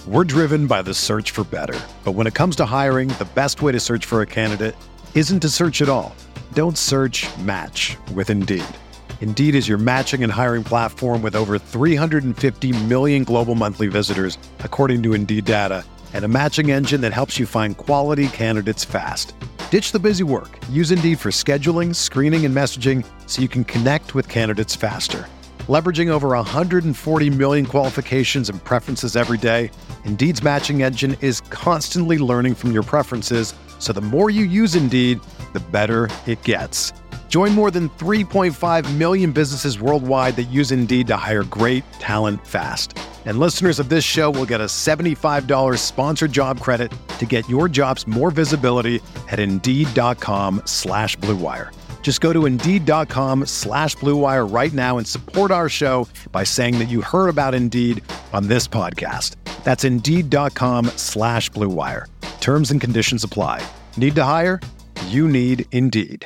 We're driven by the search for better. But when it comes to hiring, the best way to search for a candidate isn't to search at all. Don't search, match with Indeed. Indeed is your matching and hiring platform with over 350 million global monthly visitors, according to Indeed data, and a matching engine that helps you find quality candidates fast. Ditch the busy work. Use Indeed for scheduling, screening, and messaging so you can connect with candidates faster. Leveraging over 140 million qualifications and preferences every day, Indeed's matching engine is constantly learning from your preferences, so the more you use Indeed, the better it gets. Join more than 3.5 million businesses worldwide that use Indeed to hire great talent fast. And listeners of this show will get a $75 sponsored job credit to get your jobs more visibility at Indeed.com/Blue Wire. Just go to Indeed.com/Blue Wire right now and support our show by saying that you heard about Indeed on this podcast. That's Indeed.com/Blue Wire. Terms and conditions apply. Need to hire? You need Indeed.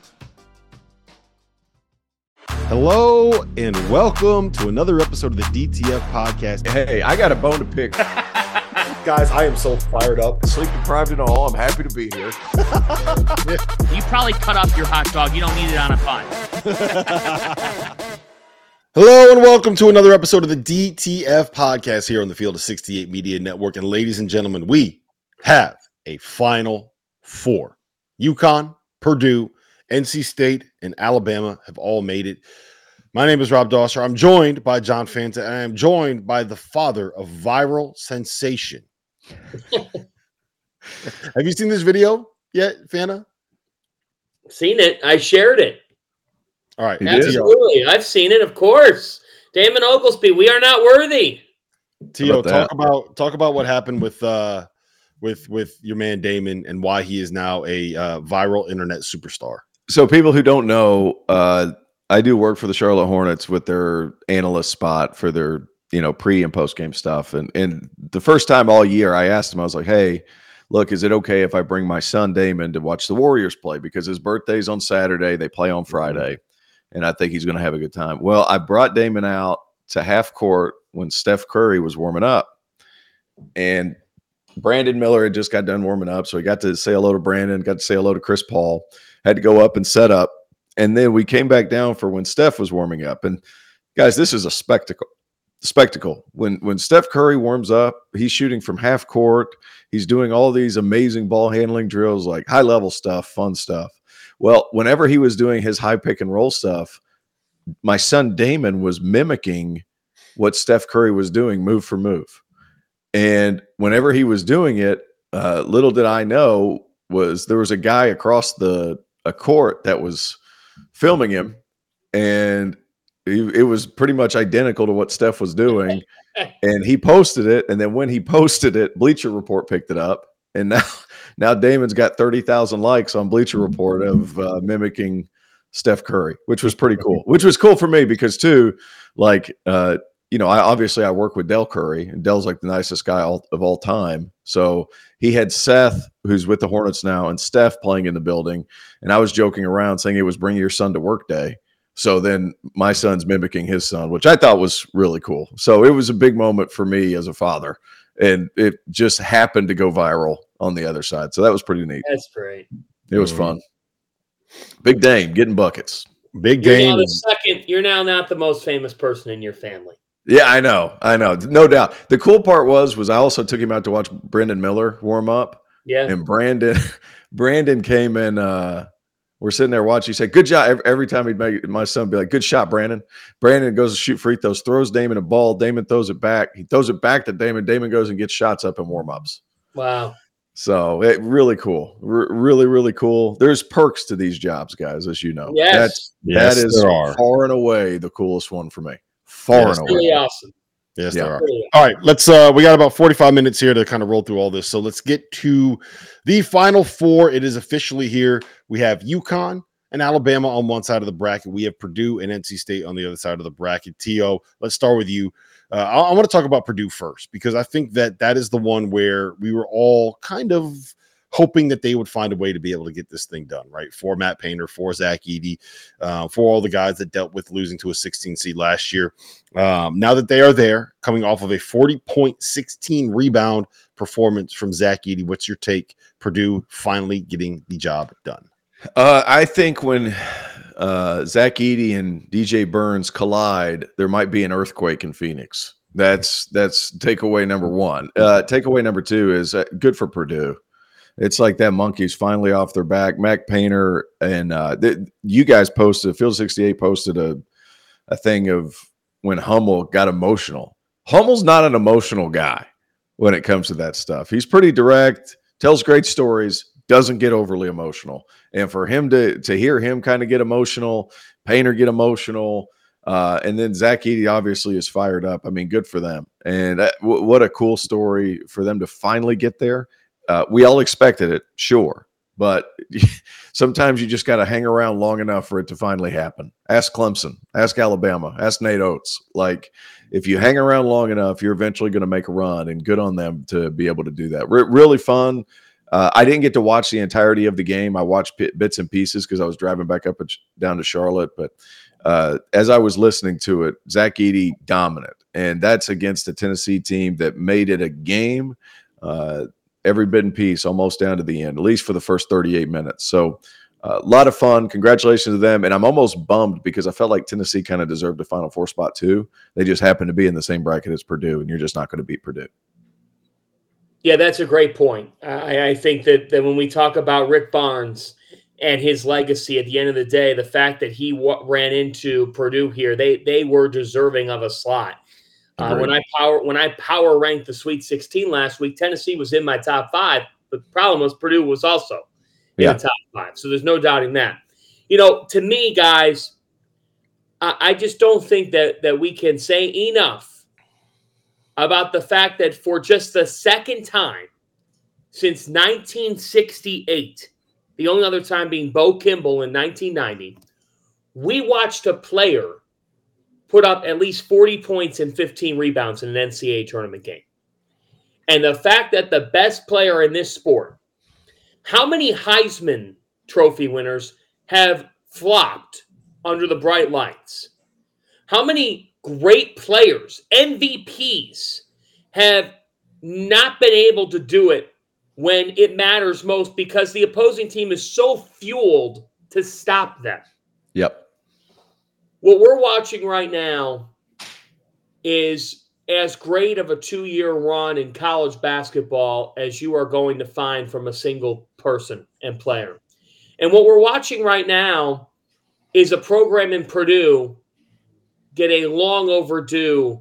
Hello and welcome to another episode of the DTF podcast. Hey, I got a bone to pick. Guys, I am so fired up. Sleep deprived and all, I'm happy to be here. You probably cut off your hot dog. You don't need it on a bun. Hello and welcome to another episode of the DTF podcast here on the Field of 68 Media Network. And ladies and gentlemen, we have a Final Four. UConn, Purdue, NC State, and Alabama have all made it. My name is Rob Dosser. I'm joined by John Fanta, and I am joined by the father of viral sensation. Have you seen this video yet, Fanta? Seen it. I shared it. All right. Absolutely. I've seen it, of course. Damon Oglesby, we are not worthy. Tio, talk about what happened with your man Damon and why he is now a viral internet superstar. So people who don't know, I do work for the Charlotte Hornets with their analyst spot for their, pre and post game stuff. And the first time all year I asked him, I was like, hey, look, is it okay if I bring my son Damon to watch the Warriors play? Because his birthday's on Saturday. They play on Friday. And I think he's going to have a good time. Well, I brought Damon out to half court when Steph Curry was warming up. And Brandon Miller had just got done warming up. So he got to say hello to Brandon, got to say hello to Chris Paul, had to go up and set up. And then we came back down for when Steph was warming up. And guys, this is a spectacle. When Steph Curry warms up, he's shooting from half court. He's doing all these amazing ball handling drills, like high level stuff, fun stuff. Well, whenever he was doing his high pick and roll stuff, my son Damon was mimicking what Steph Curry was doing move for move. And whenever he was doing it, little did I know there was a guy across a court that was filming him, and it was pretty much identical to what Steph was doing. And he posted it. And then when he posted it, Bleacher Report picked it up. And now Damon's got 30,000 likes on Bleacher Report of mimicking Steph Curry, which was pretty cool. Which was cool for me because too, I work with Del Curry, and Del's like the nicest guy of all time. So he had Seth, who's with the Hornets now, and Steph playing in the building. And I was joking around saying it was bring your son to work day. So then my son's mimicking his son, which I thought was really cool. So it was a big moment for me as a father. And it just happened to go viral on the other side. So that was pretty neat. That's great. It was fun. Big Dame getting buckets. Big Dame. You're now not the most famous person in your family. Yeah, I know. No doubt. The cool part was I also took him out to watch Brandon Miller warm up. Yeah. And Brandon came in. We're sitting there watching. He said, good job. Every time he'd make my son be like, good shot, Brandon. Brandon goes to shoot free throws, throws Damon a ball. Damon throws it back. He throws it back to Damon. Damon goes and gets shots up in warm-ups. Wow. So really cool. Really, really cool. There's perks to these jobs, guys, as you know. Yes. That is far and away the coolest one for me. Far and away. Really awesome. Yes, there are. All right, let's we got about 45 minutes here to kind of roll through all this. So let's get to the Final Four. It is officially here. We have UConn and Alabama on one side of the bracket. We have Purdue and NC State on the other side of the bracket. Tio, let's start with you. I want to talk about Purdue first because I think that is the one where we were all kind of hoping that they would find a way to be able to get this thing done, right? For Matt Painter, for Zach Edey, for all the guys that dealt with losing to a 16 seed last year. Now that they are there, coming off of a 40.16 rebound performance from Zach Edey, what's your take? Purdue finally getting the job done. I think when Zach Edey and DJ Burns collide, there might be an earthquake in Phoenix. That's takeaway number one. Takeaway number two is good for Purdue. It's like that monkey's finally off their back. Mac Painter and you guys posted, Field 68 posted a thing of when Hummel got emotional. Hummel's not an emotional guy when it comes to that stuff. He's pretty direct, tells great stories, doesn't get overly emotional. And for him to hear him kind of get emotional, Painter get emotional, and then Zach Edey obviously is fired up. I mean, good for them. And what a cool story for them to finally get there. We all expected it, sure. But sometimes you just got to hang around long enough for it to finally happen. Ask Clemson, ask Alabama, ask Nate Oates. Like, if you hang around long enough, you're eventually going to make a run, and good on them to be able to do that. Really fun. I didn't get to watch the entirety of the game. I watched bits and pieces because I was driving back down to Charlotte. But as I was listening to it, Zach Edey dominant. And that's against a Tennessee team that made it a game. Every bit and piece, almost down to the end, at least for the first 38 minutes. So a lot of fun. Congratulations to them. And I'm almost bummed because I felt like Tennessee kind of deserved a Final Four spot too. They just happen to be in the same bracket as Purdue, and you're just not going to beat Purdue. Yeah, that's a great point. I think that when we talk about Rick Barnes and his legacy, at the end of the day, the fact that he ran into Purdue here, they were deserving of a slot. When I power ranked the Sweet 16 last week, Tennessee was in my top 5, but the problem was Purdue was also in the top 5. So there's no doubting that. You know, to me, guys, I just don't think that we can say enough about the fact that for just the second time since 1968, the only other time being Bo Kimball in 1990, we watched a player put up at least 40 points and 15 rebounds in an NCAA tournament game. And the fact that the best player in this sport, how many Heisman Trophy winners have flopped under the bright lights? How many great players, MVPs, have not been able to do it when it matters most because the opposing team is so fueled to stop them? Yep. What we're watching right now is as great of a 2-year run in college basketball as you are going to find from a single person and player. And what we're watching right now is a program in Purdue get a long overdue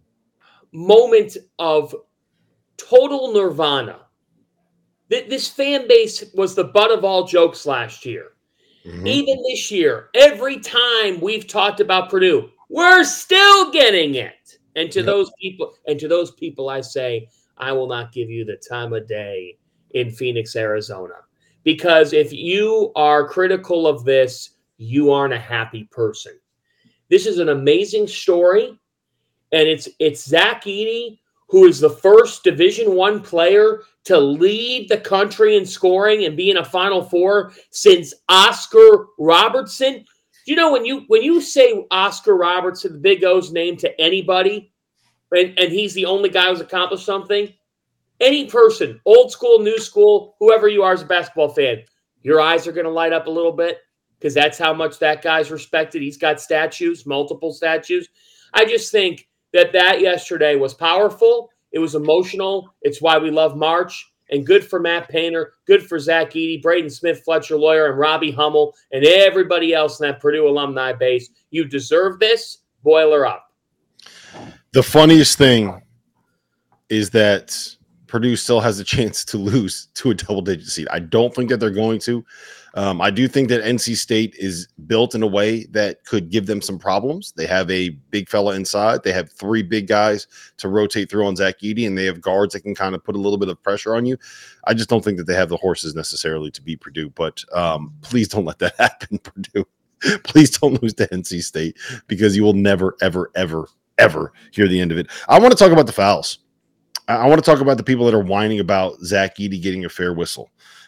moment of total nirvana. This fan base was the butt of all jokes last year. Mm-hmm. Even this year, every time we've talked about Purdue, we're still getting it. And to those people, I say, I will not give you the time of day in Phoenix, Arizona. Because if you are critical of this, you aren't a happy person. This is an amazing story. And it's Zach Edey, who is the first Division I player to lead the country in scoring and be in a Final Four since Oscar Robertson. You know, when you say Oscar Robertson, the Big O's name, to anybody, and he's the only guy who's accomplished something, any person, old school, new school, whoever you are as a basketball fan, your eyes are going to light up a little bit because that's how much that guy's respected. He's got statues, multiple statues. I just think that yesterday was powerful. It was emotional. It's why we love March. And good for Matt Painter, good for Zach Edey, Braden Smith, Fletcher Lawyer, and Robbie Hummel, and everybody else in that Purdue alumni base. You deserve this. Boil her up. The funniest thing is that Purdue still has a chance to lose to a double-digit seed. I don't think that they're going to. I do think that NC State is built in a way that could give them some problems. They have a big fella inside. They have 3 big guys to rotate through on Zach Edey, and they have guards that can kind of put a little bit of pressure on you. I just don't think that they have the horses necessarily to beat Purdue, but please don't let that happen, Purdue. Please don't lose to NC State because you will never, ever, ever, ever hear the end of it. I want to talk about the fouls. I want to talk about the people that are whining about Zach Edey getting a fair whistle.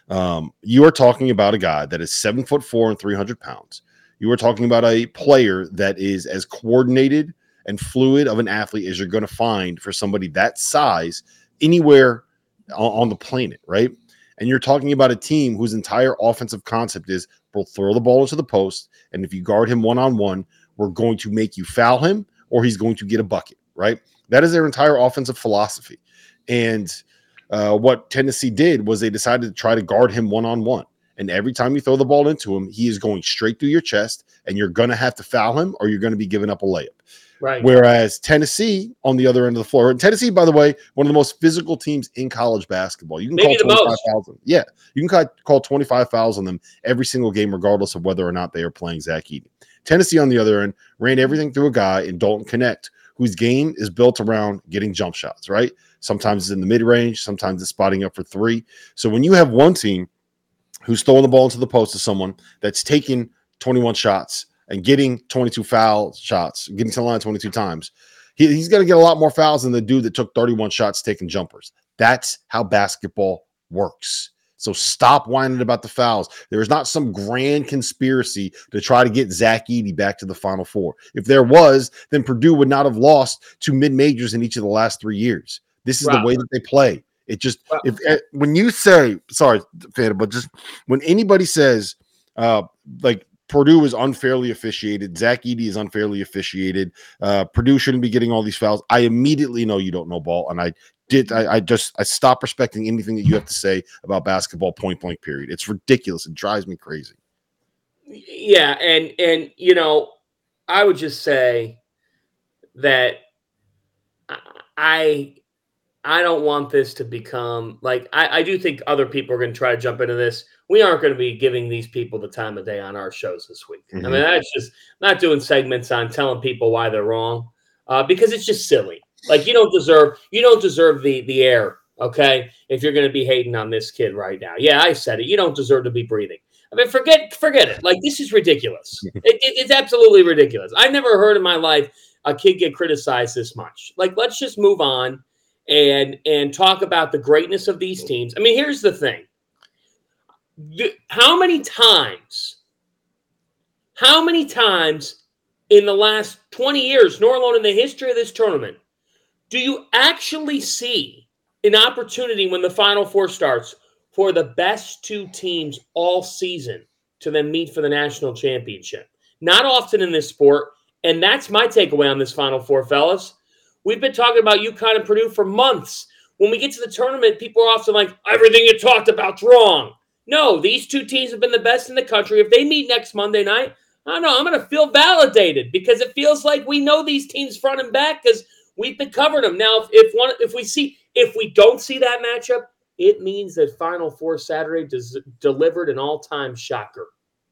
You are talking about a guy that is 7'4" and 300 pounds. You are talking about a player that is as coordinated and fluid of an athlete as you're going to find for somebody that size anywhere on the planet, right? And you're talking about a team whose entire offensive concept is we'll throw the ball into the post, and if you guard him one-on-one, we're going to make you foul him or he's going to get a bucket, right? That is their entire offensive philosophy. And what Tennessee did was they decided to try to guard him one-on-one. And every time you throw the ball into him, he is going straight through your chest, and you're going to have to foul him or you're going to be giving up a layup. Right. Whereas Tennessee on the other end of the floor, and Tennessee, by the way, one of the most physical teams in college basketball. You can Maybe call 25 fouls on them. Yeah, you can call 25 fouls on them every single game, regardless of whether or not they are playing Zach Edey. Tennessee on the other end ran everything through a guy in Dalton Connect, whose game is built around getting jump shots, right? Sometimes it's in the mid-range, sometimes it's spotting up for three. So when you have one team who's throwing the ball into the post to someone that's taking 21 shots and getting 22 foul shots, getting to the line 22 times, he's going to get a lot more fouls than the dude that took 31 shots taking jumpers. That's how basketball works. So stop whining about the fouls. There is not some grand conspiracy to try to get Zach Edey back to the Final Four. If there was, then Purdue would not have lost to mid-majors in each of the last 3 years. This is the way that they play. It just when you say, sorry, Fanta, but just when anybody says like Purdue is unfairly officiated, Zach Edey is unfairly officiated, Purdue shouldn't be getting all these fouls, I immediately know you don't know ball, and I stop respecting anything that you have to say about basketball, point blank period. It's ridiculous. It drives me crazy. Yeah, and you know, I would just say that I don't want this to become like I do think other people are going to try to jump into this. We aren't going to be giving these people the time of day on our shows this week. Mm-hmm. I mean, that's just not doing segments on telling people why they're wrong because it's just silly. Like you don't deserve the air, okay? If you're going to be hating on this kid right now. Yeah, I said it. You don't deserve to be breathing. I mean, forget it. Like this is ridiculous. It's absolutely ridiculous. I never heard in my life a kid get criticized this much. Like let's just move on and talk about the greatness of these teams. I mean, here's the thing. How many times in the last 20 years, nor alone in the history of this tournament, do you actually see an opportunity when the Final Four starts for the best two teams all season to then meet for the national championship? Not often in this sport, and that's my takeaway on this Final Four, fellas. We've been talking about UConn and Purdue for months. When we get to the tournament, people are often like, everything you talked about's wrong. No, these two teams have been the best in the country. If they meet next Monday night, I don't know, I'm going to feel validated because it feels like we know these teams front and back because we've been covering them. Now, if we don't see that matchup, it means that Final Four Saturday delivered an all-time shocker.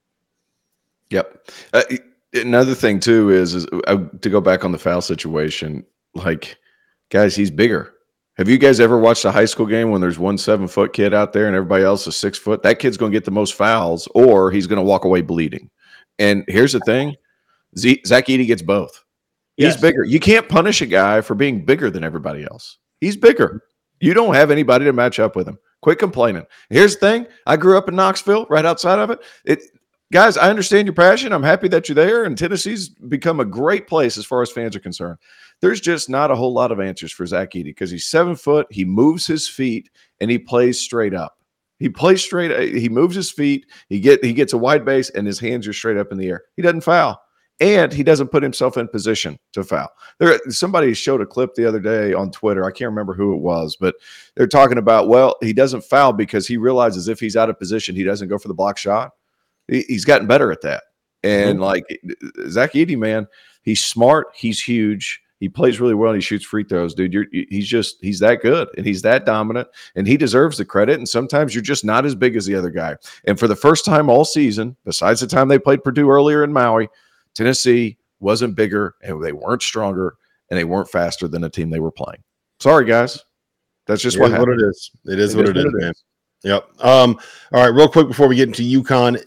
Yep. Another thing, too, is to go back on the foul situation, like, guys, he's bigger. Have you guys ever watched a high school game when there's one 7-foot kid out there and everybody else is 6 foot? That kid's going to get the most fouls or he's going to walk away bleeding. And here's the thing. Zach Edey gets both. He's bigger. You can't punish a guy for being bigger than everybody else. He's bigger. You don't have anybody to match up with him. Quit complaining. Here's the thing. I grew up in Knoxville, right outside of it. Guys, I understand your passion. I'm happy that you're there. And Tennessee's become a great place as far as fans are concerned. There's just not a whole lot of answers for Zach Edey because he's 7 foot. He moves his feet and he plays straight up. He plays straight. He moves his feet. He gets a wide base and his hands are straight up in the air. He doesn't foul. And he doesn't put himself in position to foul. Somebody showed a clip the other day on Twitter. I can't remember who it was, but they're talking about, well, he doesn't foul because he realizes if he's out of position, he doesn't go for the block shot. He's gotten better at that. And like Zach Edey, man, he's smart. He's huge. He plays really well. And he shoots free throws, dude. He's that good and he's that dominant and he deserves the credit. And sometimes you're just not as big as the other guy. And for the first time all season, besides the time they played Purdue earlier in Maui, Tennessee wasn't bigger and they weren't stronger and they weren't faster than the team they were playing. Sorry, guys. That's just what happened. It is what it is, man. Yep. All right, real quick before we get into UConn,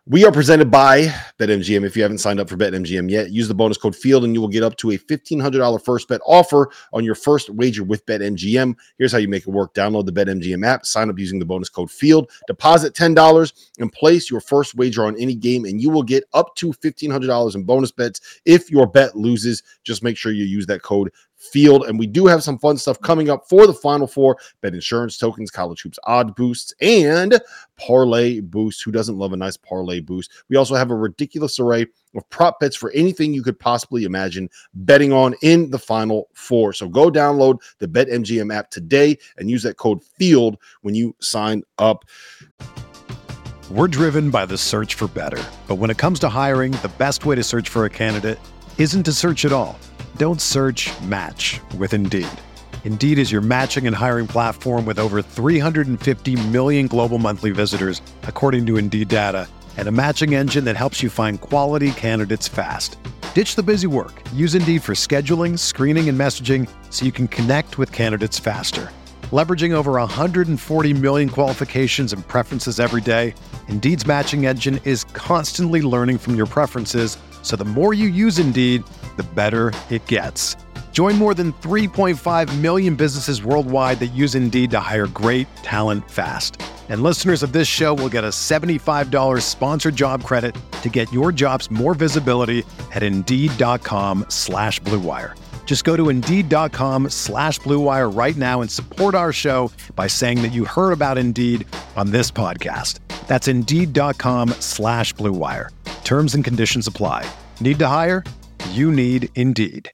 We are presented by BetMGM. If you haven't signed up for BetMGM yet, use the bonus code FIELD and you will get up to a $1,500 first bet offer on your first wager with BetMGM. Here's how you make it work. Download the BetMGM app, sign up using the bonus code FIELD, deposit $10 and place your first wager on any game, and you will get up to $1,500 in bonus bets. If your bet loses, just make sure you use that code FIELD. And we do have some fun stuff coming up for the Final Four: bet insurance tokens, college hoops odd boosts, and parlay boost. Who doesn't love a nice parlay boost? We also have a ridiculous array of prop bets for anything you could possibly imagine betting on in the Final Four. So go download the BetMGM app today and use that code FIELD when you sign up. We're driven by the search for better. But when it comes to hiring, the best way to search for a candidate isn't to search at all. Don't search, match with Indeed. Indeed is your matching and hiring platform with over 350 million global monthly visitors, according to Indeed data, and a matching engine that helps you find quality candidates fast. Ditch the busy work. Use Indeed for scheduling, screening, and messaging so you can connect with candidates faster. Leveraging over 140 million qualifications and preferences every day, Indeed's matching engine is constantly learning from your preferences, so the more you use Indeed, the better it gets. Join more than 3.5 million businesses worldwide that use Indeed to hire great talent fast. And listeners of this show will get a $75 sponsored job credit to get your jobs more visibility at Indeed.com/Blue Wire. Just go to Indeed.com/Blue Wire right now and support our show by saying that you heard about Indeed on this podcast. That's Indeed.com/Blue Wire. Terms and conditions apply. Need to hire? You need Indeed.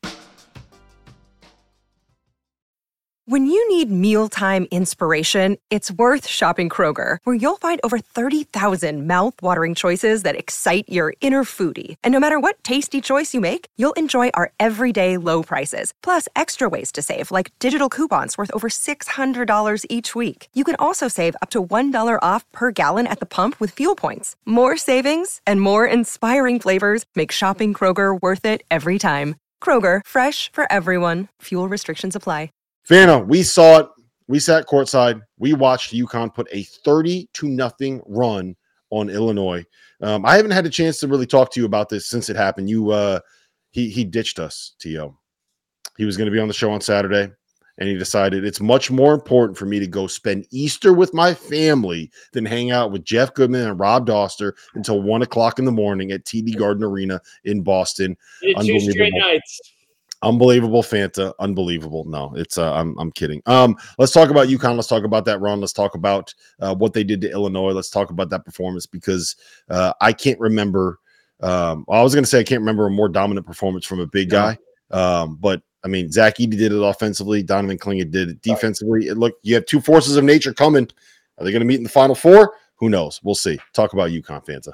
When you need mealtime inspiration, it's worth shopping Kroger, where you'll find over 30,000 mouth-watering choices that excite your inner foodie. And no matter what tasty choice you make, you'll enjoy our everyday low prices, plus extra ways to save, like digital coupons worth over $600 each week. You can also save up to $1 off per gallon at the pump with fuel points. More savings and more inspiring flavors make shopping Kroger worth it every time. Kroger, fresh for everyone. Fuel restrictions apply. Fana, we saw it. We sat courtside. We watched UConn put a 30-0 run on Illinois. I haven't had a chance to really talk to you about this since it happened. He ditched us, T.O. He was going to be on the show on Saturday, and he decided it's much more important for me to go spend Easter with my family than hang out with Jeff Goodman and Rob Doster until 1 o'clock in the morning at TD Garden Arena in Boston. Two straight nights. Unbelievable, Fanta. Unbelievable. No, it's I'm kidding. Let's talk about UConn. Let's talk about that run. Let's talk about what they did to Illinois. Let's talk about that performance, because I can't remember. I was going to say I can't remember a more dominant performance from a big guy. But I mean, Zach Edey did it offensively. Donovan Clingan did it defensively. Look, you have two forces of nature coming. Are they going to meet in the Final Four? Who knows? We'll see. Talk about UConn, Fanta.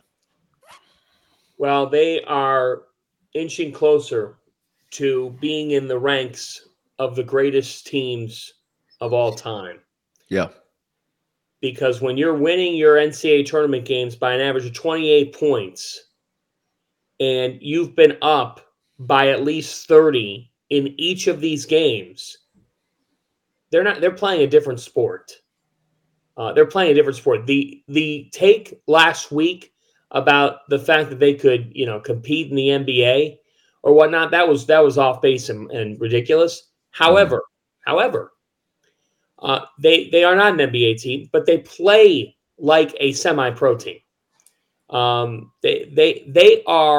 Well, they are inching closer to being in the ranks of the greatest teams of all time. Yeah. Because when you're winning your NCAA tournament games by an average of 28 points, and you've been up by at least 30 in each of these games, they're playing a different sport. They're playing a different sport. The take last week about the fact that they could, compete in the NBA or whatnot, that was off base and ridiculous. However, they are not an NBA team, but they play like a semi-pro team. They're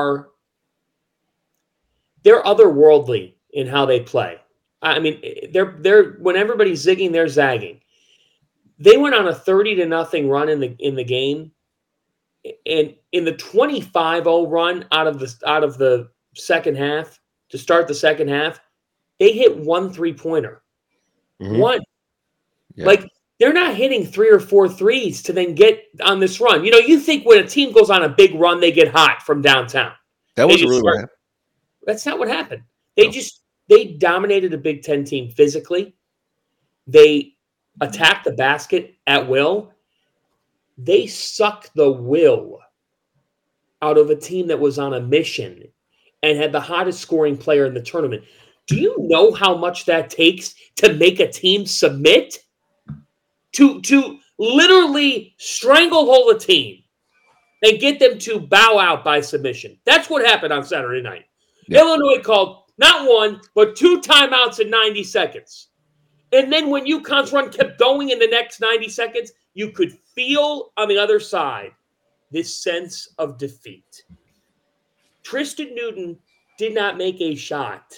otherworldly in how they play. I mean, they're when everybody's zigging, they're zagging. They went on a 30-0 run in the game, and in the 25-0 run out of the second half to start the second half, they hit 1 3-pointer. Mm-hmm. One. Yeah. Like, they're not hitting 3 or 4 threes to then get on this run. You think when a team goes on a big run, they get hot from downtown. That wasn't really what happened. That's not what happened. They dominated a Big Ten team physically. They attacked the basket at will. They sucked the will out of a team that was on a mission and had the hottest scoring player in the tournament. Do you know how much that takes to make a team submit? To literally stranglehold a team and get them to bow out by submission. That's what happened on Saturday night. Yeah. Illinois called not one, but 2 timeouts in 90 seconds. And then when UConn's run kept going in the next 90 seconds, you could feel on the other side this sense of defeat. Tristan Newton did not make a shot.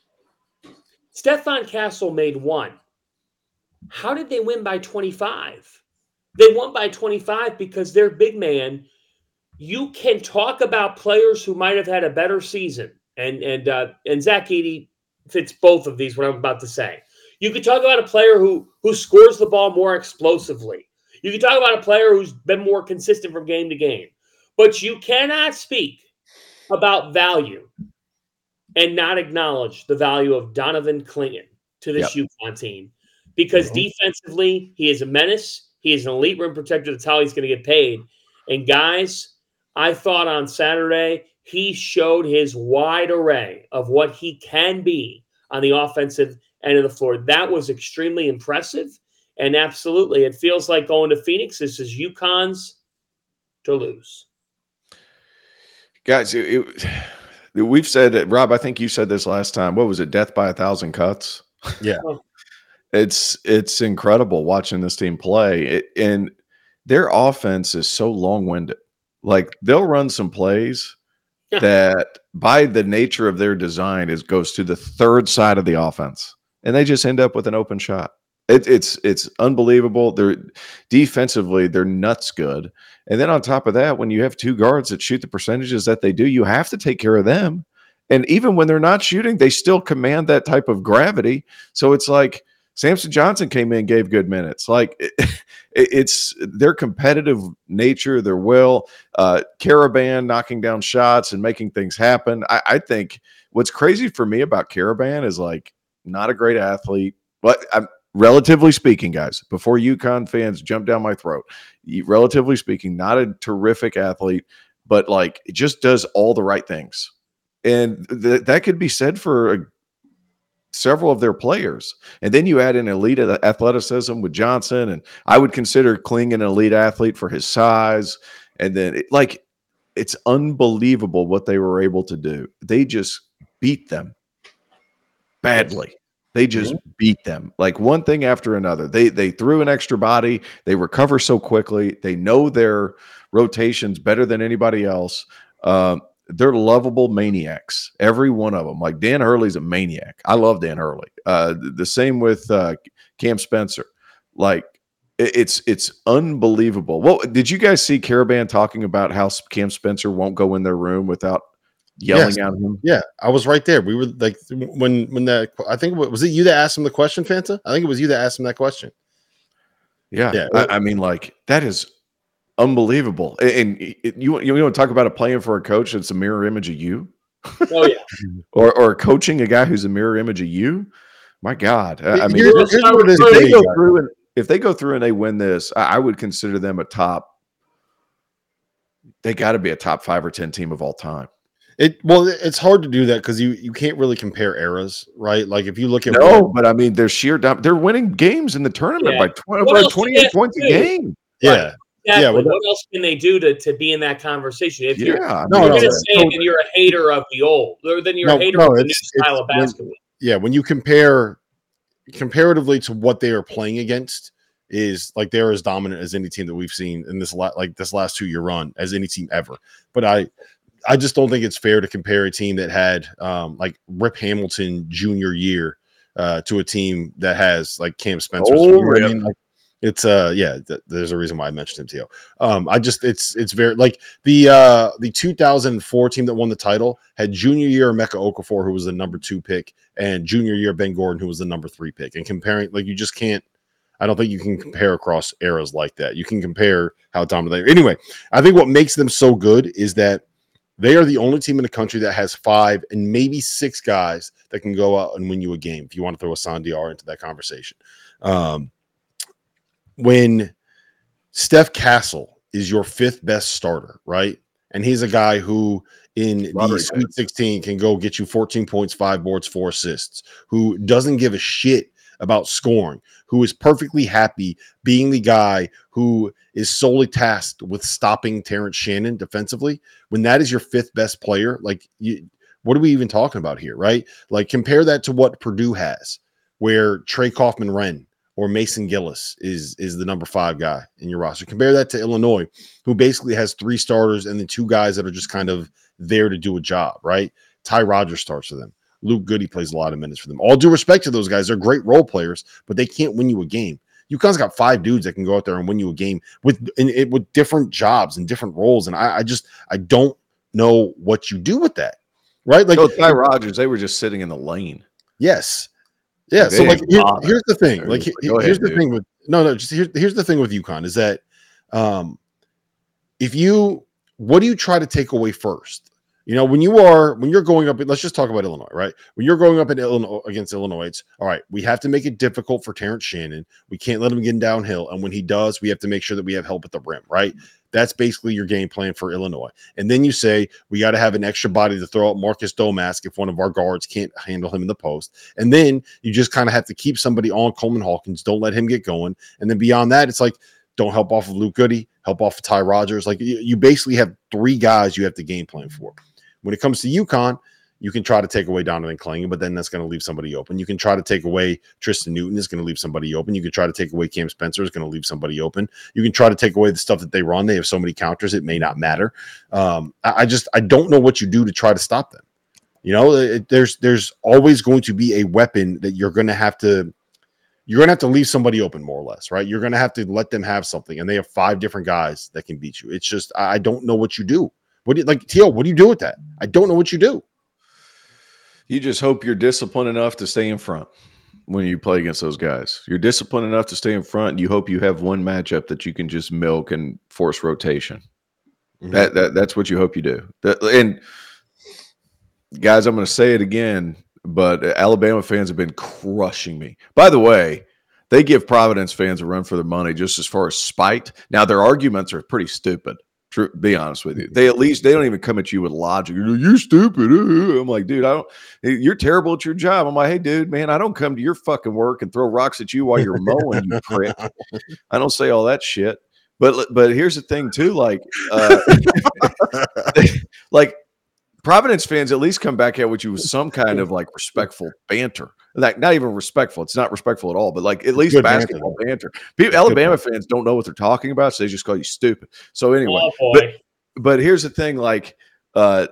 Stefan Castle made one. How did they win by 25? They won by 25 because their big man, you can talk about players who might have had a better season. And Zach Edey fits both of these, what I'm about to say. You could talk about a player who scores the ball more explosively. You could talk about a player who's been more consistent from game to game. But you cannot speak about value and not acknowledge the value of Donovan Clingan to this UConn team. Because defensively, he is a menace. He is an elite rim protector. That's how he's going to get paid. And guys, I thought on Saturday, he showed his wide array of what he can be on the offensive end of the floor. That was extremely impressive. And absolutely, it feels like going to Phoenix. This is UConn's to lose. Guys, we've said it, Rob, I think you said this last time. What was it? Death by 1,000 cuts? Yeah. It's incredible watching this team play. And their offense is so long-winded. Like, they'll run some plays that by the nature of their design goes to the third side of the offense. And they just end up with an open shot. It's unbelievable. They're defensively, they're nuts good. And then on top of that, when you have 2 guards that shoot the percentages that they do, you have to take care of them. And even when they're not shooting, they still command that type of gravity. So it's like Samson Johnson came in, gave good minutes. Like it's their competitive nature, their will, Caravan knocking down shots and making things happen. I think what's crazy for me about Caravan is like not a great athlete, but relatively speaking, guys, before UConn fans jump down my throat, relatively speaking, not a terrific athlete, but like it just does all the right things. And that could be said for several of their players. And then you add in elite athleticism with Johnson, and I would consider Clingan an elite athlete for his size. And then it's unbelievable what they were able to do. They just beat them badly. They just beat them like one thing after another. They threw an extra body. They recover so quickly. They know their rotations better than anybody else. They're lovable maniacs, every one of them. Like Dan Hurley's a maniac. I love Dan Hurley. The same with Cam Spencer. Like it's unbelievable. Well, did you guys see Caravan talking about how Cam Spencer won't go in their room without yelling at him? Yeah, I was right there. We were like, when that, I think, was it you that asked him the question, Fanta? I think it was you that asked him that question. Yeah. I mean, like, that is unbelievable. And you want to talk about playing for a coach that's a mirror image of you? Oh, yeah. or coaching a guy who's a mirror image of you? My God. I mean, if they go through and they win this, I would consider them they got to be a top 5 or 10 team of all time. It's hard to do that because you can't really compare eras, right? Like if you look at but I mean they're winning games in the tournament by 28 points a game. Yeah. Exactly. What else can they do to be in that conversation? If you're going to say it, then you're a hater of the old, or then you're a hater of the new style of basketball. When you compare comparatively to what they are playing against, is like they're as dominant as any team that we've seen in this last 2-year run as any team ever. But I just don't think it's fair to compare a team that had like Rip Hamilton junior year to a team that has like Cam Spencer. I mean? Like, it's there's a reason why I mentioned him to you. It's very like the 2004 team that won the title had junior year Emeka Okafor, who was the number 2 pick, and junior year Ben Gordon, who was the number 3 pick. And comparing, like, you just can't. I don't think you can compare across eras like that. You can compare how dominant they are. Anyway, I think what makes them so good is that they are the only team in the country that has 5 and maybe 6 guys that can go out and win you a game. If you want to throw a Sandiar into that conversation, when Steph Castle is your 5th best starter, right? And he's a guy who in the Sweet 16 can go get you 14 points, 5 boards, 4 assists, who doesn't give a shit about scoring, who is perfectly happy being the guy who is solely tasked with stopping Terrence Shannon defensively, when that is your fifth best player, like, what are we even talking about here, right? Like, compare that to what Purdue has, where Trey Kaufman-Renn or Mason Gillis is the number 5 guy in your roster. Compare that to Illinois, who basically has 3 starters and then 2 guys that are just kind of there to do a job, right? Ty Rogers starts for them. Luke Goody plays a lot of minutes for them. All due respect to those guys, they're great role players, but they can't win you a game. UConn's got 5 dudes that can go out there and win you a game with different jobs and different roles, and I don't know what you do with that, right? Like, Ty Rogers, they were just sitting in the lane. Yes. Yeah, so like here's the thing. Like here's the thing with here's the thing with UConn is that what do you try to take away first? You know, when you're going up, let's just talk about Illinois, right? When you're going up in Illinois against Illinois, it's all right. We have to make it difficult for Terrence Shannon. We can't let him get downhill, and when he does, we have to make sure that we have help at the rim, right? That's basically your game plan for Illinois. And then you say, we got to have an extra body to throw out Marcus Domask if one of our guards can't handle him in the post. And then you just kind of have to keep somebody on Coleman Hawkins. Don't let him get going. And then beyond that, it's like, don't help off of Luke Goody, help off of Ty Rogers. Like, you basically have 3 guys you have to game plan for. When it comes to UConn, you can try to take away Donovan Clingan, but then that's going to leave somebody open. You can try to take away Tristan Newton, is going to leave somebody open. You can try to take away Cam Spencer, is going to leave somebody open. You can try to take away the stuff that they run. They have so many counters, it may not matter. I don't know what you do to try to stop them. You know, there's always going to be a weapon that you're going to have to leave somebody open, more or less, right? You're going to have to let them have something, and they have 5 different guys that can beat you. It's just, I don't know what you do. What do you do with that? I don't know what you do. You just hope you're disciplined enough to stay in front when you play against those guys. You're disciplined enough to stay in front, and you hope you have one matchup that you can just milk and force rotation. Mm-hmm. That's what you hope you do. And guys, I'm going to say it again, but Alabama fans have been crushing me. By the way, they give Providence fans a run for their money just as far as spite. Now, their arguments are pretty stupid. Be honest with you. They don't even come at you with logic. You're stupid. I'm like, dude, you're terrible at your job. I'm like, hey, dude, man, I don't come to your fucking work and throw rocks at you while you're mowing, you prick. I don't say all that shit. But here's the thing too, like Providence fans at least come back at you with some kind of like respectful banter. Like, not even respectful. It's not respectful at all, but like at least good basketball banter. Alabama fans don't know what they're talking about, so they just call you stupid. So anyway, but here's the thing, like the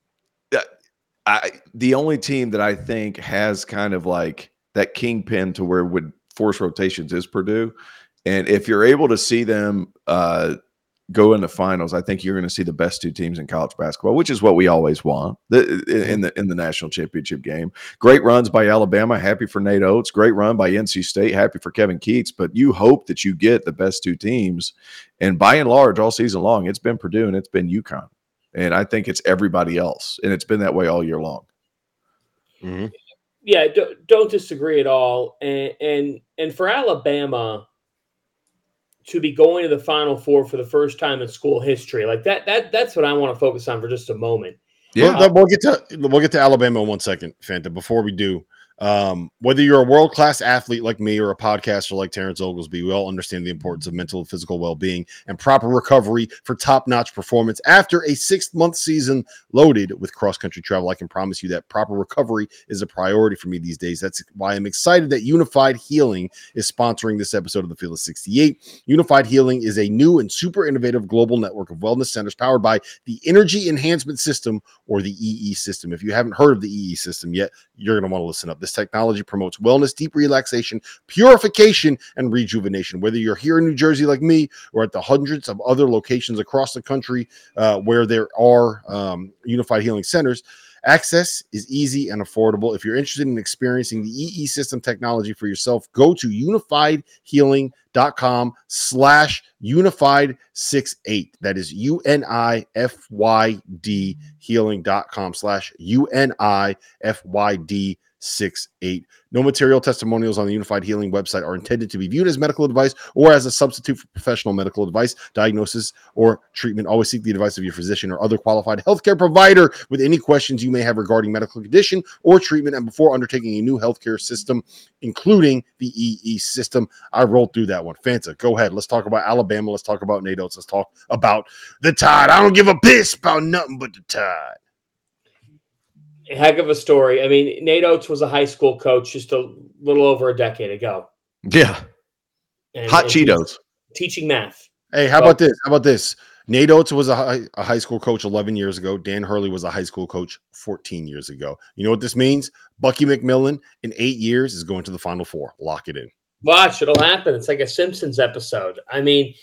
only team that I think has kind of like that kingpin to where it would force rotations is Purdue. And if you're able to see them go in the finals, I think you're going to see the best 2 teams in college basketball, which is what we always want in the national championship game. Great runs by Alabama, happy for Nate Oates. Great run by NC State, happy for Kevin Keatts. But you hope that you get the best 2 teams, and by and large, all season long, it's been Purdue and it's been UConn, and I think it's everybody else, and it's been that way all year long. Mm-hmm. Yeah, don't disagree at all, and for Alabama to be going to the Final Four for the first time in school history, like that's what I want to focus on for just a moment. Yeah, we'll get to Alabama in 1 second, Fanta. Before we do, whether you're a world-class athlete like me or a podcaster like Terrence Oglesby, we all understand the importance of mental and physical well-being and proper recovery for top-notch performance. After a 6-month season loaded with cross-country travel, I can promise you that proper recovery is a priority for me these days. That's why I'm excited that Unified Healing is sponsoring this episode of the Field of 68. Unified Healing is a new and super innovative global network of wellness centers powered by the Energy Enhancement System, or the EE system. If you haven't heard of the EE system yet, you're going to want to listen up. This technology promotes wellness, deep relaxation, purification, and rejuvenation. Whether you're here in New Jersey like me, or at the hundreds of other locations across the country where there are Unified Healing centers, access is easy and affordable. If you're interested in experiencing the EE system technology for yourself, go to unifiedhealing.com/unified68. That is UNIFYD healing.com/UNIFYD68. 68. No material testimonials on the Unified Healing website are intended to be viewed as medical advice or as a substitute for professional medical advice, diagnosis, or treatment. Always seek the advice of your physician or other qualified healthcare provider with any questions you may have regarding medical condition or treatment and before undertaking a new healthcare system, including the EE system. I rolled through that one. Fanta, go ahead. Let's talk about Alabama. Let's talk about Nate Oates. Let's talk about the Tide. I don't give a piss about nothing but the Tide. Heck of a story. I mean, Nate Oates was a high school coach just a little over a decade ago. Yeah. And Cheetos. Teaching math. Hey, how about this? Nate Oates was a high school coach 11 years ago. Dan Hurley was a high school coach 14 years ago. You know what this means? Bucky McMillan in 8 years is going to the Final Four. Lock it in. Watch, it'll happen. It's like a Simpsons episode. I mean,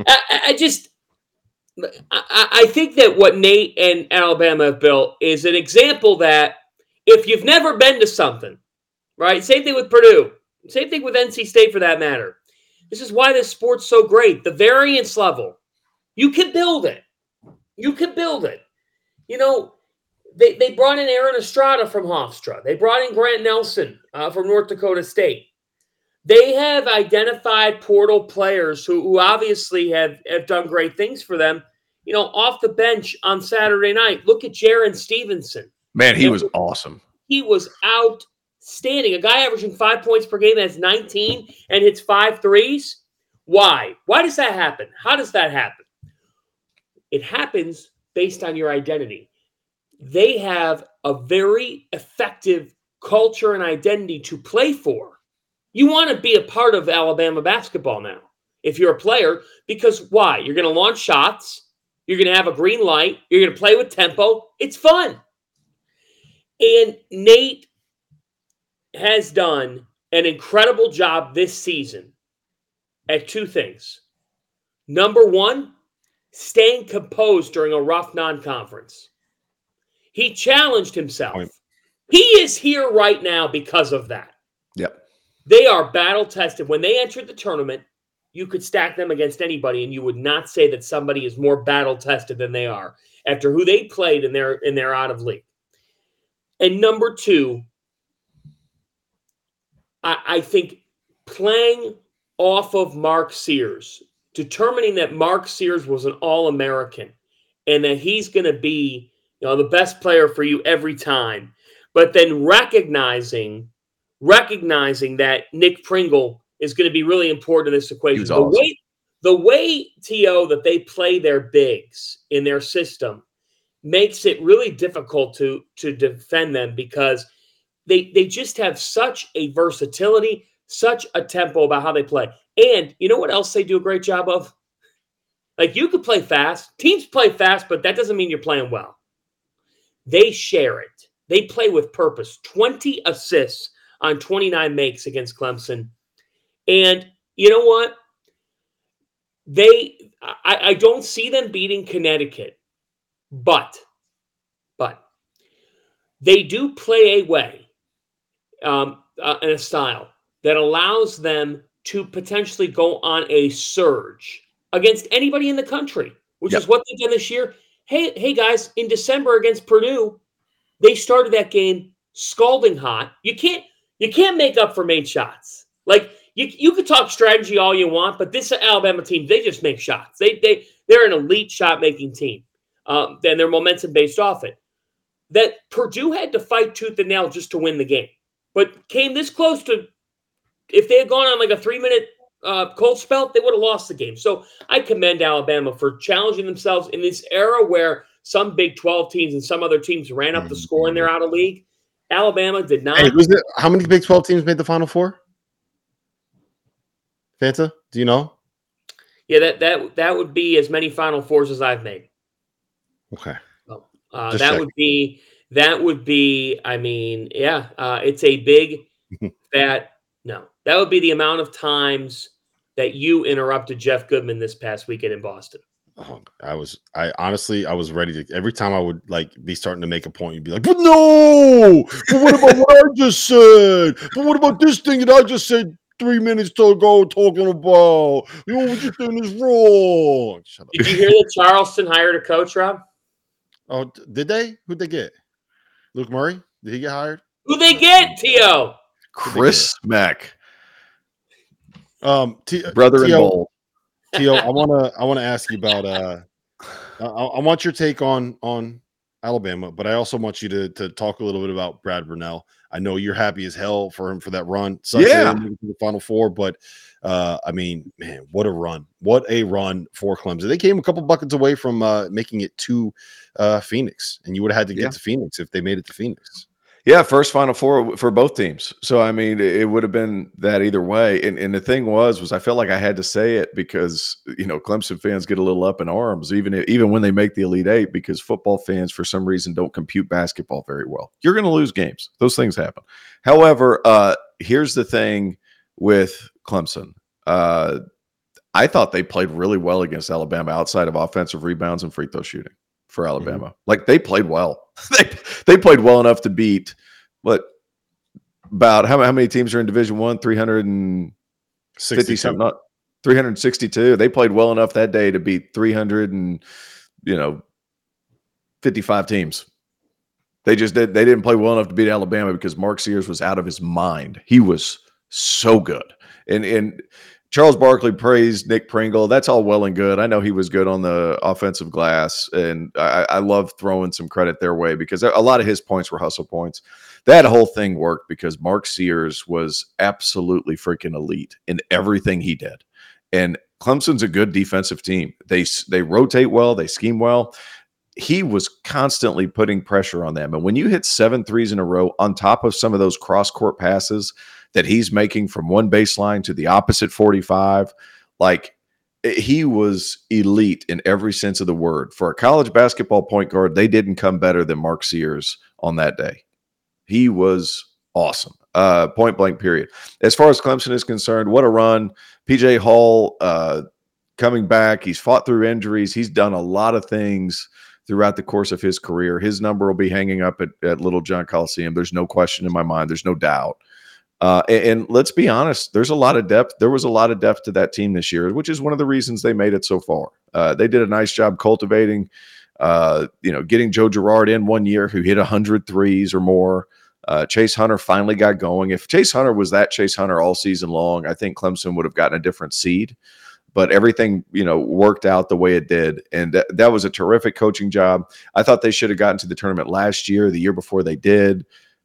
I think that what Nate and Alabama have built is an example that if you've never been to something, right? Same thing with Purdue. Same thing with NC State for that matter. This is why this sport's so great. The variance level. You can build it. You can build it. You know, they brought in Aaron Estrada from Hofstra. They brought in Grant Nelson from North Dakota State. They have identified portal players who obviously have done great things for them. You know, off the bench on Saturday night, look at Jaron Stevenson. Man, he was awesome. He was outstanding. A guy averaging 5 points per game has 19 and hits 5 threes. Why? Why does that happen? How does that happen? It happens based on your identity. They have a very effective culture and identity to play for. You want to be a part of Alabama basketball now if you're a player, because why? You're going to launch shots. You're going to have a green light. You're going to play with tempo. It's fun. And Nate has done an incredible job this season at two things. Number one, staying composed during a rough non-conference. He challenged himself. He is here right now because of that. Yep. They are battle-tested. When they entered the tournament, you could stack them against anybody, and you would not say that somebody is more battle-tested than they are after who they played in their out of league. And number two, I think playing off of Mark Sears, determining that Mark Sears was an All-American and that he's going to be, you know, the best player for you every time, but then recognizing that Nick Pringle is going to be really important in this equation. The way, T.O., that they play their bigs in their system makes it really difficult to defend them because they just have such a versatility, such a tempo about how they play. And you know what else they do a great job of? Like, you could play fast. Teams play fast, but that doesn't mean you're playing well. They share it. They play with purpose. 20 assists on 29 makes against Clemson. And you know what? I don't see them beating Connecticut, but they do play a way and a style that allows them to potentially go on a surge against anybody in the country, which is what they've done this year. Hey guys, in December against Purdue, they started that game scalding hot. You can't make up for made shots. Like, you could talk strategy all you want, but this Alabama team, they just make shots. They're an elite shot-making team. Then their momentum based off it. That Purdue had to fight tooth and nail just to win the game, but came this close to, if they had gone on like a 3-minute cold spell, they would have lost the game. So I commend Alabama for challenging themselves in this era where some Big 12 teams and some other teams ran up the score and they're out of league. Alabama did not. Hey, how many Big 12 teams made the Final Four? Fanta, do you know? Yeah, that would be as many Final Fours as I've made. Okay. That would be. I mean, it's a big that would be the amount of times that you interrupted Jeff Goodman this past weekend in Boston. Oh, I honestly was ready to, every time I would like be starting to make a point, you'd be like, but no, but what about what I just said? But what about this thing that I just said 3 minutes ago talking about? You know, what you're doing is wrong. Shut up. Did you hear that Charleston hired a coach, Rob? Oh, did they? Who'd they get? Luke Murray? Did he get hired? Who they get, T.O.? Chris Mack, brother and bowl. T.O., I wanna ask you about I want your take on Alabama, but I also want you to talk a little bit about Brad Brunell. I know you're happy as hell for him for that run. Sucks Yeah. to the Final Four, but I mean, man, what a run! What a run for Clemson. They came a couple buckets away from making it to Phoenix, and you would have had to get to Phoenix if they made it to Phoenix. Yeah, first Final Four for both teams. So, I mean, it would have been that either way. And the thing was I felt like I had to say it because, you know, Clemson fans get a little up in arms, even when they make the Elite Eight, because football fans, for some reason, don't compute basketball very well. You're going to lose games. Those things happen. However, here's the thing with Clemson. I thought they played really well against Alabama outside of offensive rebounds and free throw shooting. For Alabama, like they played well. they played well enough to beat about how many teams are in Division I? 357, not 362. They played well enough that day to beat 355 teams. They didn't play well enough to beat Alabama because Mark Sears was out of his mind. He was so good, and Charles Barkley praised Nick Pringle. That's all well and good. I know he was good on the offensive glass, and I love throwing some credit their way because a lot of his points were hustle points. That whole thing worked because Mark Sears was absolutely freaking elite in everything he did. And Clemson's a good defensive team. They rotate well. They scheme well. He was constantly putting pressure on them. And when you hit 7 threes in a row on top of some of those cross-court passes that he's making from one baseline to the opposite 45, like he was elite in every sense of the word. For a college basketball point guard, they didn't come better than Mark Sears on that day. He was awesome. Point blank, period. As far as Clemson is concerned, what a run. PJ Hall coming back. He's fought through injuries. He's done a lot of things throughout the course of his career. His number will be hanging up at Little John Coliseum. There's no question in my mind. There's no doubt. And let's be honest, there's a lot of depth. There was a lot of depth to that team this year, which is one of the reasons they made it so far. They did a nice job cultivating, getting Joe Girard in one year who hit 100 threes or more. Chase Hunter finally got going. If Chase Hunter was that Chase Hunter all season long, I think Clemson would have gotten a different seed. But everything, worked out the way it did. And that was a terrific coaching job. I thought they should have gotten to the tournament last year, the year before they did.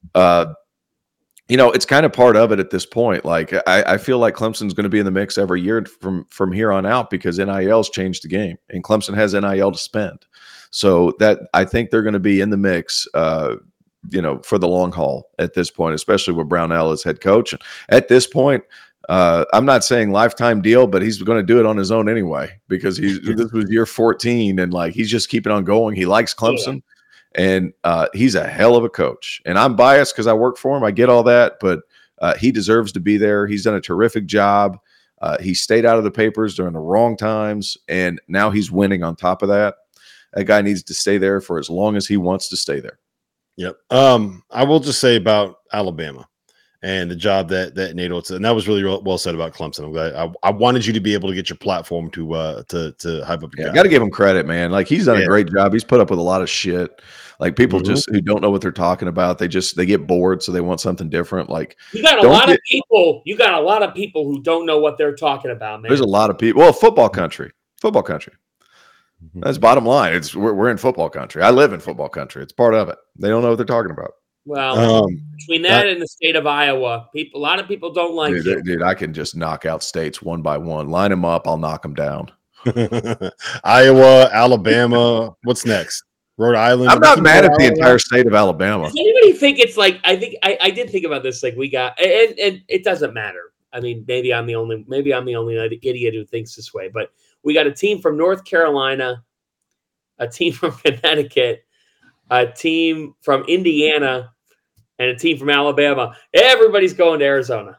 It's kind of part of it at this point. Like I feel like Clemson's going to be in the mix every year from here on out because NIL's changed the game and Clemson has NIL to spend. So that I think they're going to be in the mix, for the long haul at this point, especially with Brownell as head coach. At this point, I'm not saying lifetime deal, but he's going to do it on his own anyway because this was year 14 and like he's just keeping on going. He likes Clemson. And he's a hell of a coach. And I'm biased because I work for him. I get all that, but he deserves to be there. He's done a terrific job. He stayed out of the papers during the wrong times, and now he's winning on top of that. That guy needs to stay there for as long as he wants to stay there. Yep. I will just say about Alabama and the job that Nate Oates, and that was really well said about Clemson. I'm glad I wanted you to be able to get your platform to hype up. Yeah, got to give him credit, man. Like he's done a great job. He's put up with a lot of shit. Like people just who don't know what they're talking about, they get bored, so they want something different. Like you got a lot of people. You got a lot of people who don't know what they're talking about, man. There's a lot of people. Well, football country. That's bottom line. We're in football country. I live in football country. It's part of it. They don't know what they're talking about. Well, between that and the state of Iowa, a lot of people don't like it. Dude, I can just knock out states one by one. Line them up. I'll knock them down. Iowa, Alabama. What's next? Rhode Island. I'm not mad at the entire state of Alabama. Does anybody think it's like? I think I did think about this. Like we got, and it doesn't matter. I mean, maybe I'm the only idiot who thinks this way. But we got a team from North Carolina, a team from Connecticut, a team from Indiana, and a team from Alabama. Everybody's going to Arizona.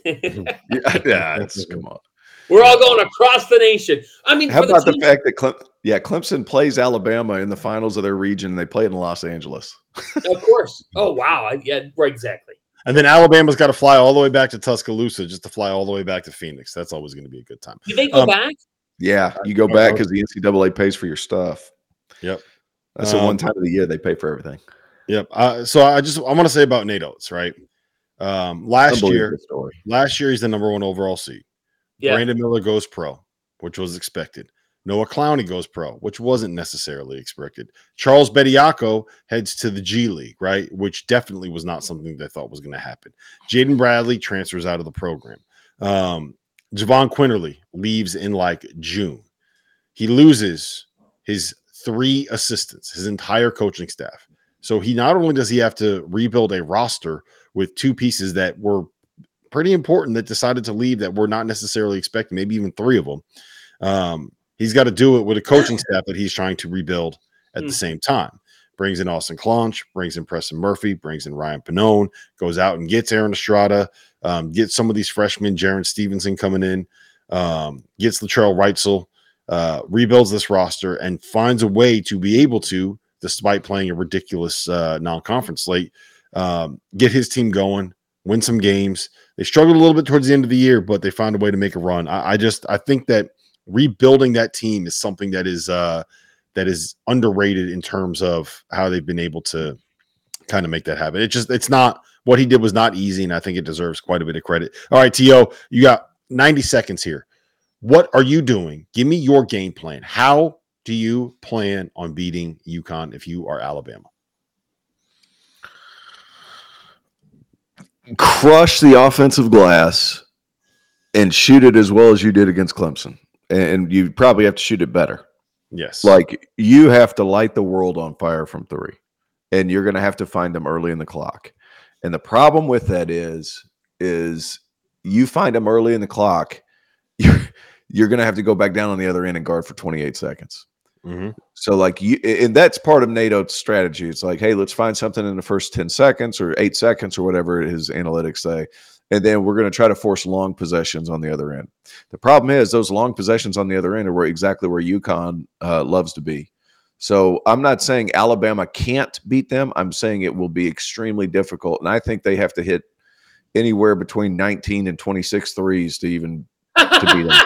Come on. We're all going across the nation. I mean, how about the fact that Clemson plays Alabama in the finals of their region? They play in Los Angeles. Of course. Oh, wow. Yeah, right, exactly. And then Alabama's got to fly all the way back to Tuscaloosa just to fly all the way back to Phoenix. That's always going to be a good time. Do they go back? Yeah, you go back because the NCAA pays for your stuff. Yep. That's the one time of the year they pay for everything. Yep. So I want to say about Nate Oates, right? Last year he's the number 1 overall seed. Yeah. Brandon Miller goes pro, which was expected. Noah Clowney goes pro, which wasn't necessarily expected. Charles Bediako heads to the G League, right? Which definitely was not something they thought was going to happen. Jaden Bradley transfers out of the program. Javon Quinterly leaves in like June. He loses his 3 assistants, his entire coaching staff. So he not only does he have to rebuild a roster with 2 pieces that were pretty important that decided to leave that we're not necessarily expecting, maybe even 3 of them. He's got to do it with a coaching staff that he's trying to rebuild at the same time. Brings in Austin Clonch, brings in Preston Murphy, brings in Ryan Pannone, goes out and gets Aaron Estrada, gets some of these freshmen, Jaron Stevenson coming in, gets Latrell Wrightsell, rebuilds this roster and finds a way to be able to, despite playing a ridiculous non-conference slate, get his team going, win some games. They struggled a little bit towards the end of the year, but they found a way to make a run. I think that rebuilding that team is something that is underrated in terms of how they've been able to kind of make that happen. It's not, what he did was not easy, and I think it deserves quite a bit of credit. All right, T.O., you got 90 seconds here. What are you doing? Give me your game plan. How do you plan on beating UConn if you are Alabama? Crush the offensive glass and shoot it as well as you did against Clemson. And you probably have to shoot it better. Yes. Like, you have to light the world on fire from 3, and you're going to have to find them early in the clock. And the problem with that is you find them early in the clock, you're going to have to go back down on the other end and guard for 28 seconds. Mm-hmm. So like and that's part of Nate Oates' strategy. It's like, hey, let's find something in the first 10 seconds or 8 seconds or whatever his analytics say. And then we're going to try to force long possessions on the other end. The problem is those long possessions on the other end are exactly where UConn loves to be. So I'm not saying Alabama can't beat them. I'm saying it will be extremely difficult. And I think they have to hit anywhere between 19 and 26 threes to beat them.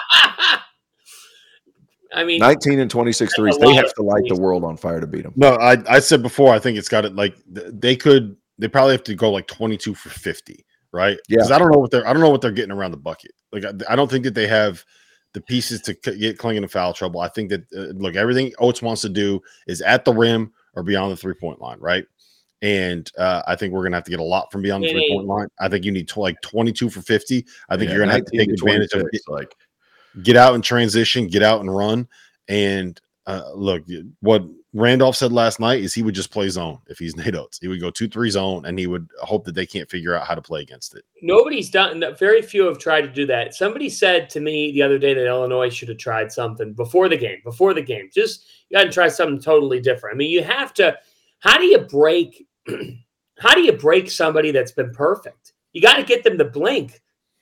I mean, 19 and 26 threes. They have to light the world on fire to beat them. No, I said before, I think it's got it like they probably have to go like 22 for 50. Right? Yeah. Because I don't know what they're getting around the bucket. Like I don't think that they have the pieces to get Clingan in foul trouble. I think that look, everything Oates wants to do is at the rim or beyond the 3-point line, right? And I think we're gonna have to get a lot from beyond the 3-point line. I think you need to like 22 for 50. I think you're gonna have to take advantage of it. Like, get out and transition, get out and run. And look, what Randolph said last night is he would just play zone if he's Nate Oates. He would go 2-3 zone, and he would hope that they can't figure out how to play against it. Nobody's done. Very few have tried to do that. Somebody said to me the other day that Illinois should have tried something before the game. Just you got to try something totally different. I mean, you have to. How do you break? How do you break somebody that's been perfect? You got to get them to blink.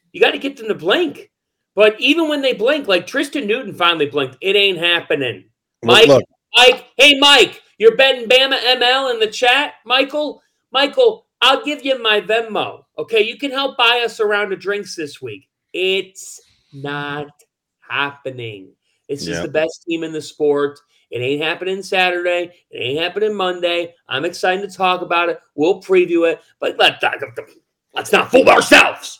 But even when they blink, like Tristan Newton finally blinked, it ain't happening. Mike, hey, Mike, you're betting Bama ML in the chat? Michael, I'll give you my Venmo. Okay, you can help buy us a round of drinks this week. It's not happening. This is the best team in the sport. It ain't happening Saturday. It ain't happening Monday. I'm excited to talk about it. We'll preview it, but let's not fool ourselves.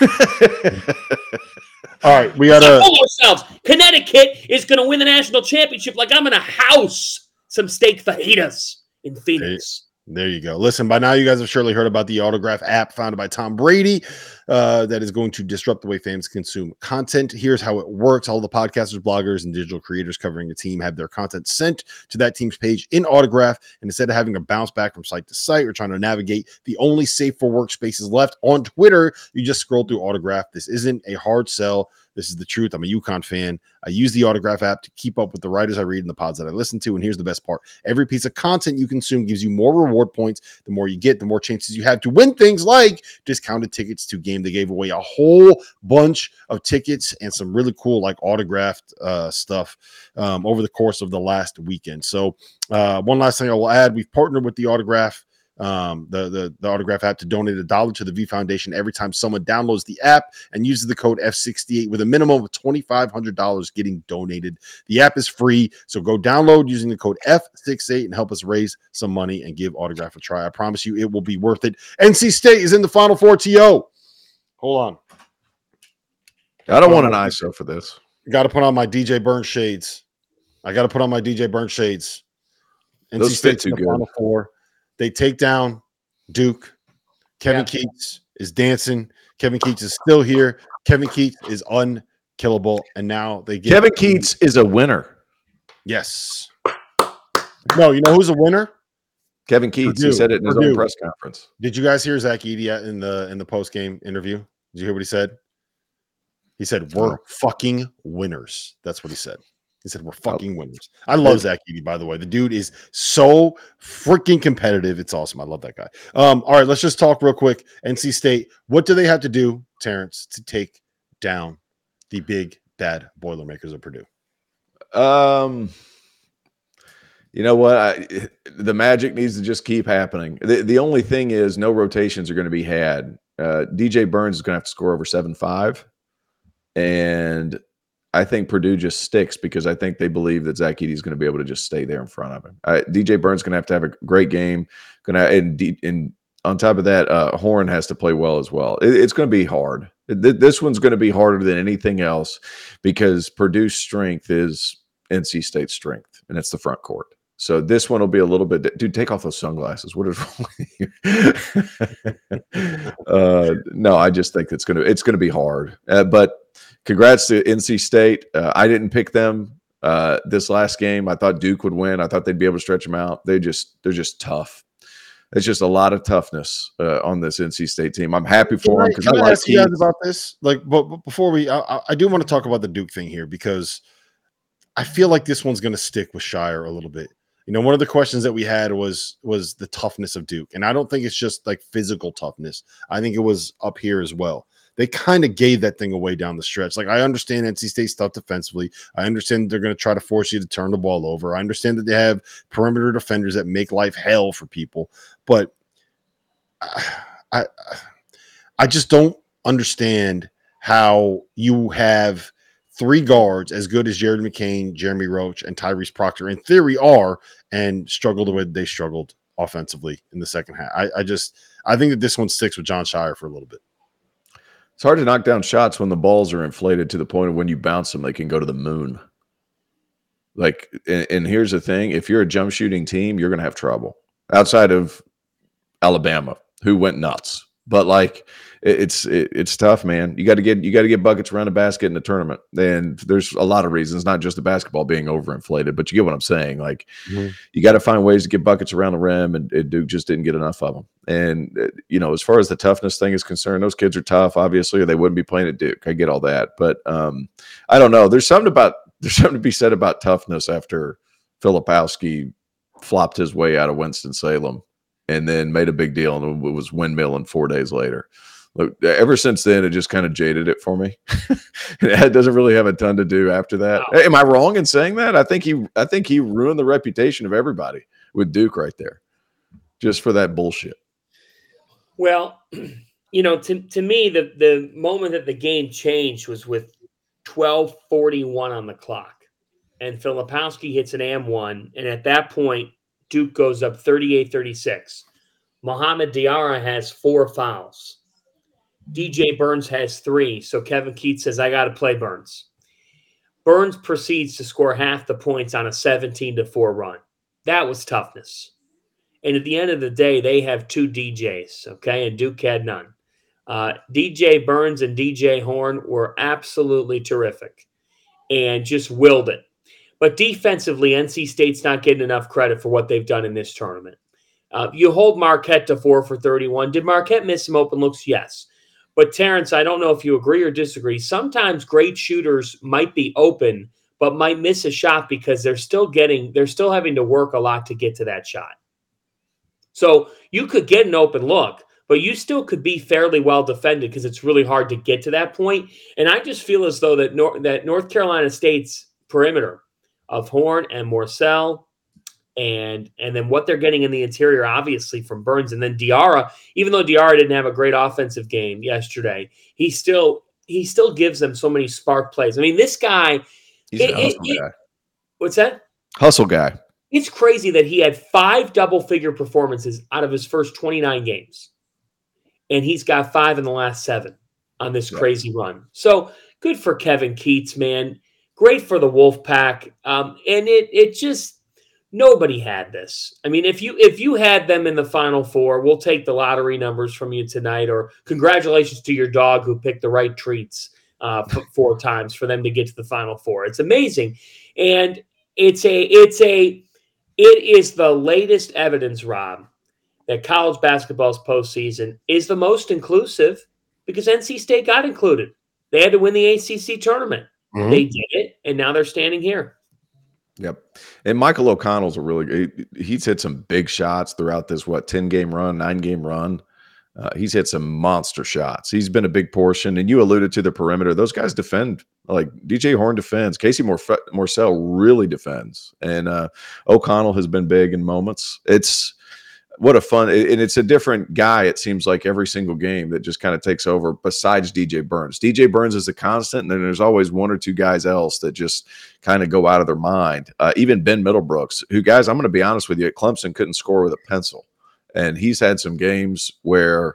All right, we gotta fool ourselves. Connecticut is going to win the national championship like I'm going to house some steak fajitas in Phoenix. There you go. Listen, by now you guys have surely heard about the Autograph app founded by Tom Brady that is going to disrupt the way fans consume content. Here's how it works. All the podcasters, bloggers, and digital creators covering a team have their content sent to that team's page in Autograph. And instead of having to bounce back from site to site or trying to navigate the only safe for work spaces left on Twitter, you just scroll through Autograph. This isn't a hard sell. This is the truth. I'm a UConn fan. I use the Autograph app to keep up with the writers I read and the pods that I listen to. And here's the best part. Every piece of content you consume gives you more reward points. The more you get, the more chances you have to win things like discounted tickets to game. They gave away a whole bunch of tickets and some really cool like autographed stuff over the course of the last weekend. So one last thing I will add, we've partnered with the Autograph the Autograph app, to donate $1 to the V Foundation every time someone downloads the app and uses the code F68 with a minimum of $2,500 getting donated. The app is free, so go download using the code F68 and help us raise some money and give Autograph a try. I promise you it will be worth it. NC State is in the Final Four, TO. Hold on. I don't want an ISO for this. Got to put on my DJ Burns shades. NC Those State's fit in too the good. Final Four. They take down Duke. Kevin Keats is dancing. Kevin Keats is still here. Kevin Keats is unkillable. And now they get Kevin Keats is a winner. Yes. No, you know who's a winner? Kevin Keats. Purdue. He said it in his Purdue. own press conference. Did you guys hear Zach Edey in the post-game interview? Did you hear what he said? He said, "We're fucking winners." That's what he said. He said, "We're fucking winners." I love Zach Edey, by the way. The dude is so freaking competitive. It's awesome. I love that guy. All right, let's just talk real quick. NC State, what do they have to do, Terrence, to take down the big bad Boilermakers of Purdue? You know what? The magic needs to just keep happening. The only thing is no rotations are going to be had. DJ Burns is going to have to score over 7.5. And I think Purdue just sticks because I think they believe that Zach Edey is going to be able to just stay there in front of him. DJ Burns is going to have a great game. And on top of that, Horn has to play well as well. It's going to be hard. This one's going to be harder than anything else because Purdue's strength is NC State's strength, and it's the front court. So this one will be a little bit. Dude, take off those sunglasses. What is wrong with you? No, I just think it's gonna be hard. But congrats to NC State. I didn't pick them this last game. I thought Duke would win. I thought they'd be able to stretch them out. They're just tough. It's just a lot of toughness on this NC State team. I'm happy for them because I like ask you guys about this. But before I do want to talk about the Duke thing here because I feel like this one's going to stick with Shire a little bit. You know, one of the questions that we had was the toughness of Duke, and I don't think it's just like physical toughness. I think it was up here as well. They kind of gave that thing away down the stretch. Like, I understand NC State's tough defensively. I understand they're going to try to force you to turn the ball over. I understand that they have perimeter defenders that make life hell for people. But I just don't understand how you have three guards as good as Jared McCain, Jeremy Roach, and Tyrese Proctor in theory are, and struggle the way they struggled offensively in the second half. I think that this one sticks with John Shire for a little bit. It's hard to knock down shots when the balls are inflated to the point of when you bounce them, they can go to the moon. Like, and here's the thing: if you're a jump shooting team, you're going to have trouble. Outside of Alabama, who went nuts, but like it's tough, man. You got to get buckets around the basket in the tournament, and there's a lot of reasons, not just the basketball being overinflated, but you get what I'm saying. Like, you got to find ways to get buckets around the rim, and Duke just didn't get enough of them. And you know, as far as the toughness thing is concerned, those kids are tough, obviously, or they wouldn't be playing at Duke. I get all that, but I don't know. There's something to be said about toughness after Filipowski flopped his way out of Winston-Salem and then made a big deal, and it was windmilling 4 days later. Look, ever since then, it just kind of jaded it for me. It doesn't really have a ton to do after that. Wow. Am I wrong in saying that? I think he ruined the reputation of everybody with Duke right there, just for that bullshit. Well, you know, to me, the moment that the game changed was with 12:41 on the clock, and Filipowski hits an and-one, and at that point, Duke goes up 38-36. Mohamed Diarra has 4 fouls. DJ Burns has 3. So Kevin Keats says, I got to play Burns. Burns proceeds to score half the points on a 17-4 run. That was toughness. And at the end of the day, they have 2 DJs, okay? And Duke had none. DJ Burns and DJ Horn were absolutely terrific and just willed it. But defensively, NC State's not getting enough credit for what they've done in this tournament. You hold Marquette to 4 for 31. Did Marquette miss some open looks? Yes. But Terrence, I don't know if you agree or disagree. Sometimes great shooters might be open, but might miss a shot because they're still having to work a lot to get to that shot. So you could get an open look, but you still could be fairly well defended because it's really hard to get to that point. And I just feel as though that North Carolina State's perimeter of Horn and Morcell And then what they're getting in the interior, obviously, from Burns. And then Diarra, even though Diarra didn't have a great offensive game yesterday, he still gives them so many spark plays. I mean, this guy, He's a hustle guy. What's that? Hustle guy. It's crazy that he had 5 double-figure performances out of his first 29 games. And he's got 5 in the last 7 on this crazy run. So good for Kevin Keatts, man. Great for the Wolfpack. And it just, nobody had this. I mean, if you had them in the Final Four, we'll take the lottery numbers from you tonight. Or congratulations to your dog who picked the right treats 4 times for them to get to the Final Four. It's amazing. And it is the latest evidence, Rob, that college basketball's postseason is the most inclusive because NC State got included. They had to win the ACC tournament. Mm-hmm. They did it, and now they're standing here. Yep. And Michael O'Connell's he's hit some big shots throughout this, 10-game run, 9-game run. He's hit some monster shots. He's been a big portion. And you alluded to the perimeter. Those guys defend. Like DJ Horn defends. Casey Morsell really defends. And O'Connell has been big in moments. It's what a fun – and it's a different guy, it seems like, every single game that just kind of takes over besides DJ Burns. DJ Burns is a constant, and then there's always 1 or 2 guys else that just kind of go out of their mind. Even Ben Middlebrooks, who, guys, I'm going to be honest with you, at Clemson couldn't score with a pencil. And he's had some games where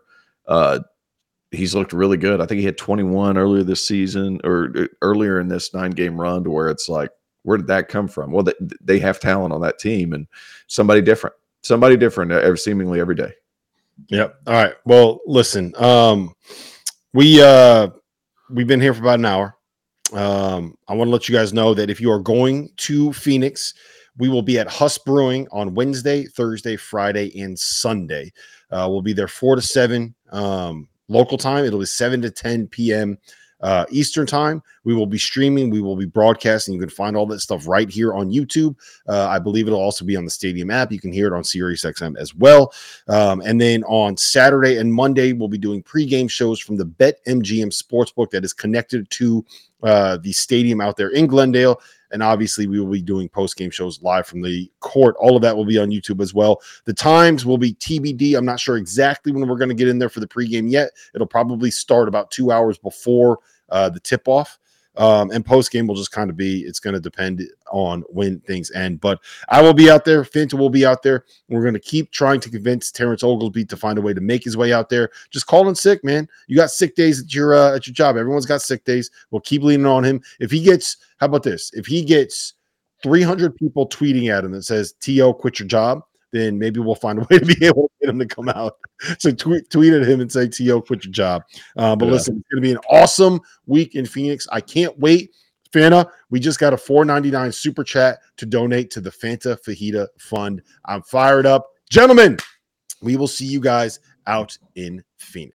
he's looked really good. I think he had 21 earlier this season or earlier in this 9-game run to where it's like, where did that come from? Well, they have talent on that team and somebody different seemingly every day. Yep. All right. Well, listen, we've been here for about an hour. I want to let you guys know that if you are going to Phoenix, we will be at Huss Brewing on Wednesday, Thursday, Friday, and Sunday. We'll be there 4 to 7 local time. It'll be 7 to 10 p.m. Eastern time. We will be streaming. We will be broadcasting. You can find all that stuff right here on YouTube. I believe it'll also be on the Stadium app. You can hear it on SiriusXM as well. And then on Saturday and Monday, we'll be doing pregame shows from the BetMGM Sportsbook that is connected to the stadium out there in Glendale. And obviously, we will be doing post-game shows live from the court. All of that will be on YouTube as well. The times will be TBD. I'm not sure exactly when we're going to get in there for the pregame yet. It'll probably start about 2 hours before the tip-off. And post-game will just kind of be, it's going to depend on when things end. But I will be out there. Finta will be out there. We're going to keep trying to convince Terrence Oglesby to find a way to make his way out there. Just call in sick, man. You got sick days at your job. Everyone's got sick days. We'll keep leaning on him. If he gets, how about this? If he gets 300 people tweeting at him that says, T.O., quit your job, then maybe we'll find a way to be able to get him to come out. So tweet at him and say, T.O., quit your job. But listen, it's going to be an awesome week in Phoenix. I can't wait. Fanta, we just got a $4.99 super chat to donate to the Fanta Fajita Fund. I'm fired up. Gentlemen, we will see you guys out in Phoenix.